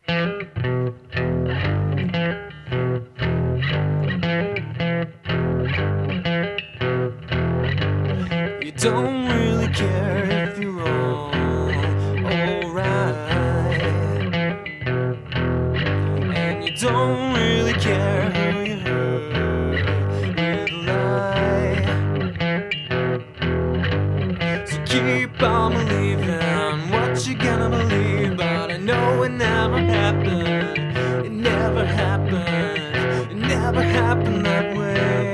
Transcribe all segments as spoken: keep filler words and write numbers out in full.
You don't really care if you're wrong, alright. And you don't really care who you hurt with a lie. So keep on believing what you're gonna believe, but I know it never happened. It never happened. It never happened that way.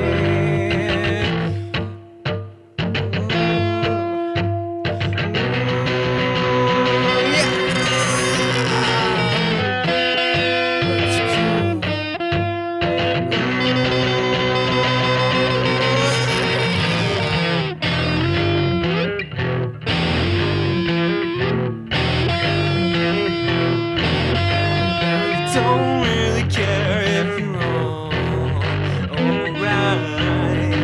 Don't really care if you're wrong, alright.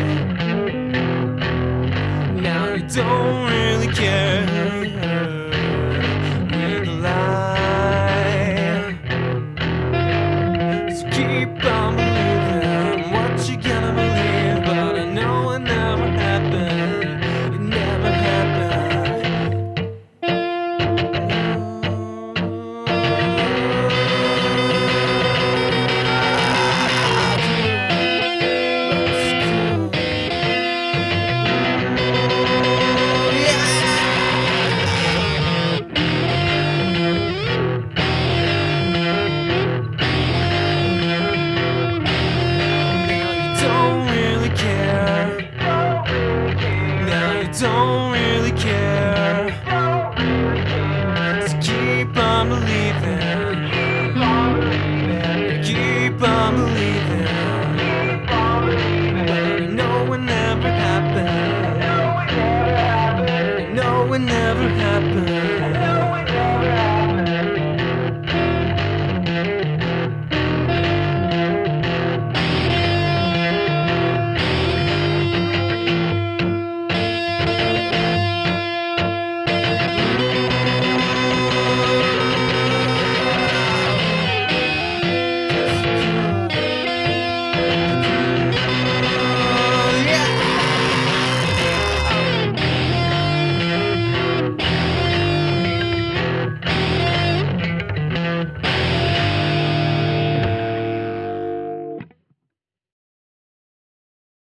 Now you don't really care who you hurt with a lie. So keep on believing what you're gonna believe, but I know it never happened. It never happened. Don't really care. So keep on believing. Keep on believing. But I know it never happened. I know it never happened.